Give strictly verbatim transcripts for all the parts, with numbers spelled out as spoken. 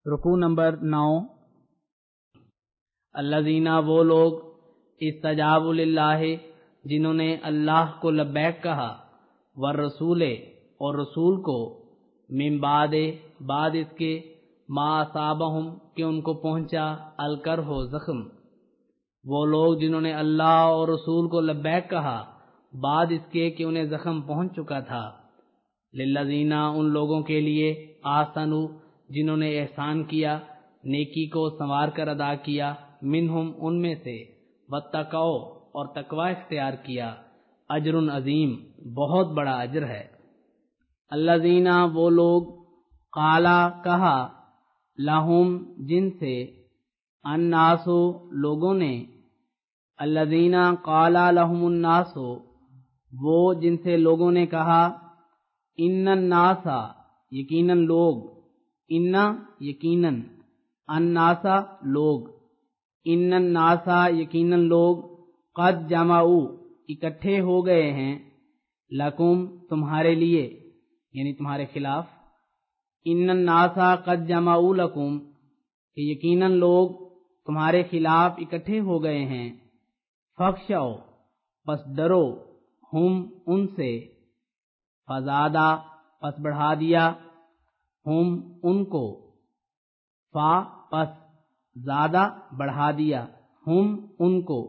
رکوع نمبر نو۔ الذین وہ لوگ استجابوا للہ جنہوں نے اللہ کو لبیک کہا، والرسول اور رسول کو، من بعد بعد اس کے، ما اصابہم کہ ان کو پہنچا، الکرہ زخم۔ وہ لوگ جنہوں نے اللہ اور رسول کو لبیک کہا بعد اس کے کہ انہیں زخم پہنچ چکا تھا، للذین ان لوگوں کے لیے، آحسنوا جنہوں نے احسان کیا، نیکی کو سنوار کر ادا کیا، منہم ان میں سے، واتقوا اور تقوی اختیار کیا، اجر عظیم بہت بڑا اجر ہے۔ الذین وہ لوگ، قالا کہا، لہم جن سے، الناس لوگوں نے، الذین قالا لہم الناس وہ جن سے لوگوں نے کہا، ان الناس یقیناً لوگ، ان یقیناً، الناس لوگ، ان الناس یقیناً لوگ، قد جمعوا اکٹھے ہو گئے ہیں، لکم تمہارے لیے یعنی تمہارے خلاف، ان الناس قد جمعوا لکم کہ یقیناً لوگ تمہارے خلاف اکٹھے ہو گئے ہیں، فخشوا پس ڈرو، ہم ان سے، فزادہ پس بڑھا دیا، ہم ان کو، فا پس زیادہ بڑھا دیا، ہم ان کو،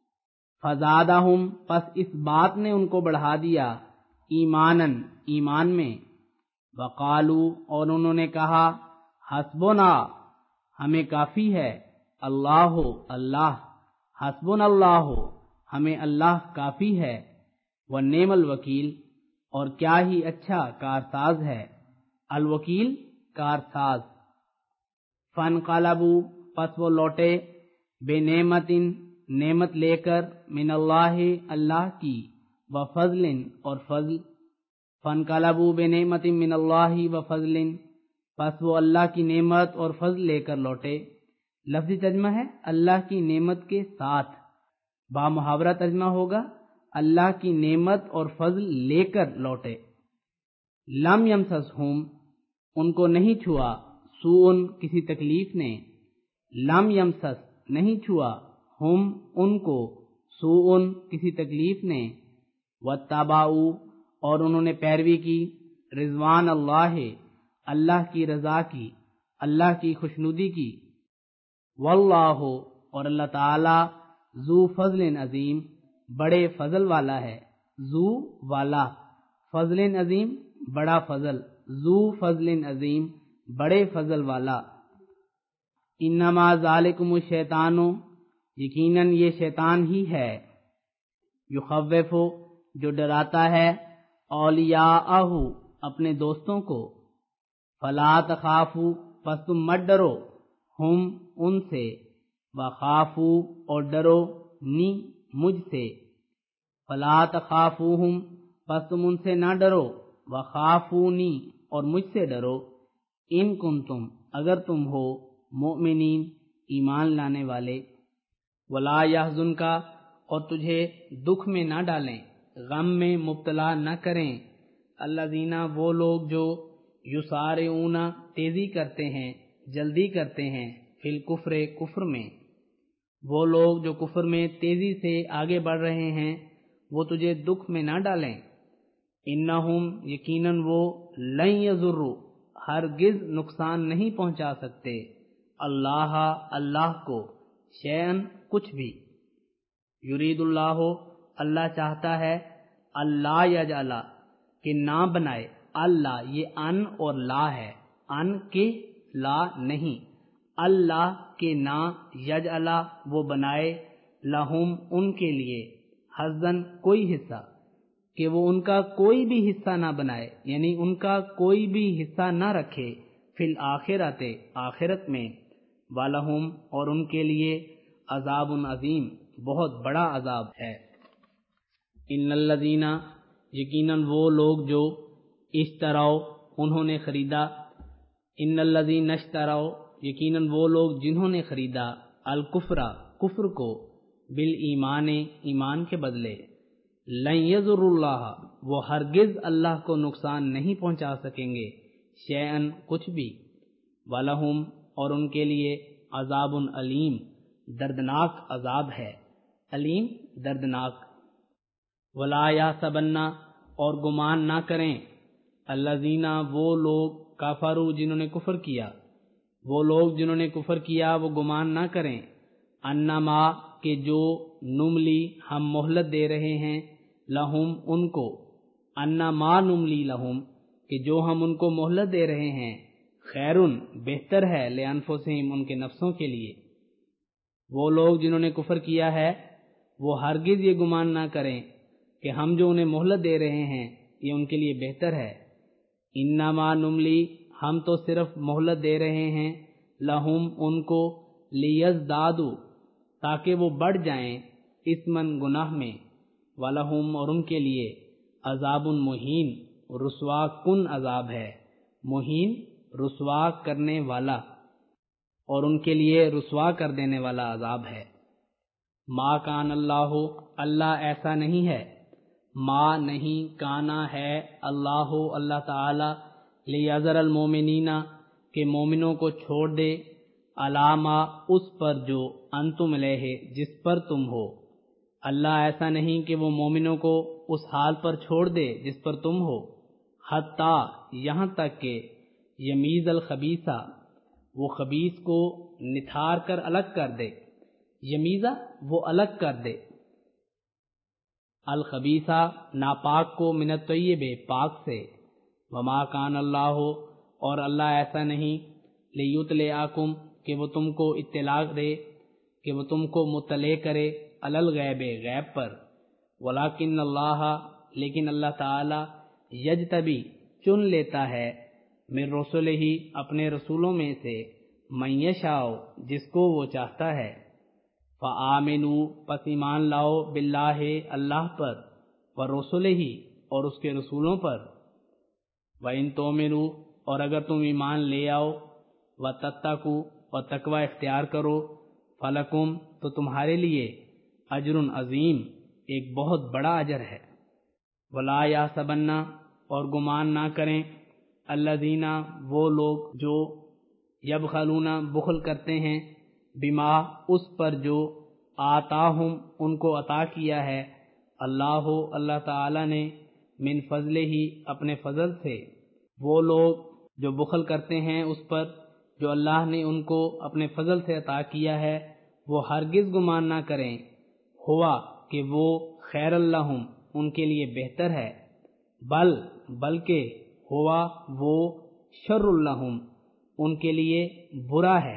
فزادہم پس اس بات نے ان کو بڑھا دیا، ایماناً ایمان میں، وقالو اور انہوں نے کہا، حسبنا ہمیں کافی ہے، اللہ اللہ، حسبنا اللہ ہمیں اللہ کافی ہے، ونعم الوکیل اور کیا ہی اچھا کارساز ہے، الوکیل کارساز۔ فانقلبوا پس وہ لوٹے، بے نعمت نعمت لے کر، من اللہ اللہ کی، وفضل اور فضل۔ فانقلبوا بے نعمت من اللہ وفضل پس وہ اللہ کی نعمت اور فضل لے کر لوٹے۔ لفظی ترجمہ ہے اللہ کی نعمت کے ساتھ، با محاورہ ترجمہ ہوگا اللہ کی نعمت اور فضل لے کر لوٹے۔ لم یمسسہم ان کو نہیں چھوا، سوءن کسی تکلیف نے، لم یمسس نہیں چھوا، ہم ان کو، سوءن کسی تکلیف نے، واتبعوا اور انہوں نے پیروی کی، رضوان اللہ اللہ کی رضا کی، اللہ کی خوشنودی کی، واللہ اور اللہ تعالی، ذو فضل عظیم بڑے فضل والا ہے، ذو والا، فضل عظیم بڑا فضل، ذو فضل عظیم بڑے فضل والا۔ انما ذالکم الشیطان یقیناً یہ شیطان ہی ہے، یخوف جو ڈراتا ہے، اولیاءہ اپنے دوستوں کو، فلا تخافوا پس تم مت ڈرو، ہم ان سے، وخافوا اور ڈرو، نی مجھ سے، فلا تخافوہم پس تم ان سے نہ ڈرو، وخافونی اور مجھ سے ڈرو، ان کنتم اگر تم ہو، مؤمنین ایمان لانے والے۔ ولا یحزنک اور تجھے دکھ میں نہ ڈالیں، غم میں مبتلا نہ کریں، الذین وہ لوگ جو، یسارعون تیزی کرتے ہیں، جلدی کرتے ہیں، فی الکفر کفر میں، وہ لوگ جو کفر میں تیزی سے آگے بڑھ رہے ہیں وہ تجھے دکھ میں نہ ڈالیں، انہم یقیناً وہ، لن یضروا ہرگز نقصان نہیں پہنچا سکتے، اللہ اللہ کو، شیئن کچھ بھی، یرید اللہ اللہ چاہتا ہے، اللہ یجعل کہ نہ بنائے، اللہ یہ ان اور لا ہے، ان کے لا نہیں، اللہ کے نہ، یجعل وہ بنائے، لہم ان کے لیے، حظاً کوئی حصہ، کہ وہ ان کا کوئی بھی حصہ نہ بنائے، یعنی ان کا کوئی بھی حصہ نہ رکھے، فی الآخرۃ آخرت میں، وَلَهُمْ اور ان کے لیے، عذاب عظیم بہت بڑا عذاب ہے۔ ان الذین یقیناً وہ لوگ جو، اشتروا انہوں نے خریدا، ان الذین اشتروا یقیناً وہ لوگ جنہوں نے خریدا، الکفر کفر کو، بالایمان ایمان کے بدلے، لن یضروا اللہ وہ ہرگز اللہ کو نقصان نہیں پہنچا سکیں گے، شیئن کچھ بھی، وَلَهُمْ اور ان کے لیے عذاب علیم دردناک عذاب ہے، علیم دردناک۔ ولا یحسبن اور گمان نہ کریں الذین وہ لوگ کفروا جنہوں نے کفر کیا، وہ لوگ جنہوں نے کفر کیا وہ گمان نہ کریں انما کہ جو نملی ہم مہلت دے رہے ہیں لہم ان کو، انما نملی لہم کہ جو ہم ان کو مہلت دے رہے ہیں خیرن بہتر ہے لانفسہم ان کے نفسوں کے لیے۔ وہ لوگ جنہوں نے کفر کیا ہے وہ ہرگز یہ گمان نہ کریں کہ ہم جو انہیں مہلت دے رہے ہیں یہ ان کے لیے بہتر ہے، انما نملی ہم تو صرف مہلت دے رہے ہیں لہم ان کو لیزدادوا تاکہ وہ بڑھ جائیں اثمن گناہ میں، ولہم اور ان کے لیے عذاب مہین رسوا کن عذاب ہے، مہین رسوا کرنے والا اور ان کے لیے رسوا کر دینے والا عذاب ہے۔ ما کان اللہ اللہ ایسا نہیں ہے، ما نہیں کانا ہے اللہ اللہ تعالی لیذر المومنین کہ مومنوں کو چھوڑ دے علامہ اس پر جو انتم علیہ جس پر تم ہو، اللہ ایسا نہیں کہ وہ مومنوں کو اس حال پر چھوڑ دے جس پر تم ہو، حتیٰ یہاں تک کہ یمیز الخبیثہ وہ خبیث کو نتھار کر الگ کر دے، یمیزہ وہ الگ کر دے، الخبیثہ ناپاک کو من الطیب پاک سے، وما کان اللہ اور اللہ ایسا نہیں لیطلعکم کہ وہ تم کو اطلاع دے، کہ وہ تم کو مطلع کرے علی الغیب غیب پر، ولیکن اللہ لیکن اللہ تعالی یجتبی چن لیتا ہے من رسولہ ہی اپنے رسولوں میں سے من یشاء جس کو وہ چاہتا ہے، فآمنوا پس ایمان لاؤ باللہ اللہ پر، ورسولہ اور اس کے رسولوں پر، وَإِن تُؤْمِنُوا اور اگر تم ایمان لے آؤ، وَتَتَّقُوا اور تقوی اختیار کرو، فَلَكُمْ تو تمہارے لیے اجر عظیم ایک بہت بڑا اجر ہے۔ وَلَا يَحْسَبَنَّ اور گمان نہ کریں الذین وہ لوگ جو یبخلون بخل کرتے ہیں بما اس پر جو آتاہم ان کو عطا کیا ہے اللہ اللہ تعالی نے من فضلہ ہی اپنے فضل سے، وہ لوگ جو بخل کرتے ہیں اس پر جو اللہ نے ان کو اپنے فضل سے عطا کیا ہے، وہ ہرگز گمان نہ کریں ہوا کہ وہ خیر اللہم ان کے لیے بہتر ہے، بل بلکہ ہوا وہ شر اللہم ان کے لیے برا ہے،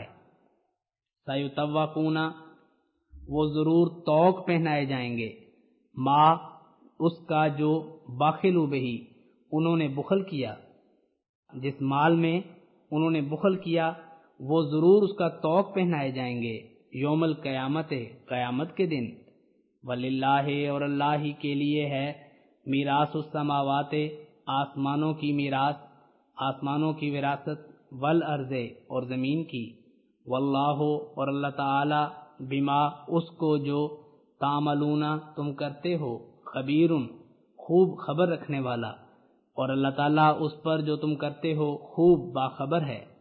سیطوقون وہ ضرور طوق پہنائے جائیں گے، ما اس کا جو باخلوا بہی انہوں نے بخل کیا، جس مال میں انہوں نے بخل کیا وہ ضرور اس کا طوق پہنائے جائیں گے یوم القیامت قیامت کے دن، وللہ اور اللہ ہی کے لیے ہے میراث السماوات آسمانوں کی میراث آسمانوں کی وراثت، والارض اور زمین کی، واللہ اور اللہ تعالی بما اس کو جو تعملون تم کرتے ہو خبیر خوب خبر رکھنے والا، اور اللہ تعالیٰ اس پر جو تم کرتے ہو خوب باخبر ہے۔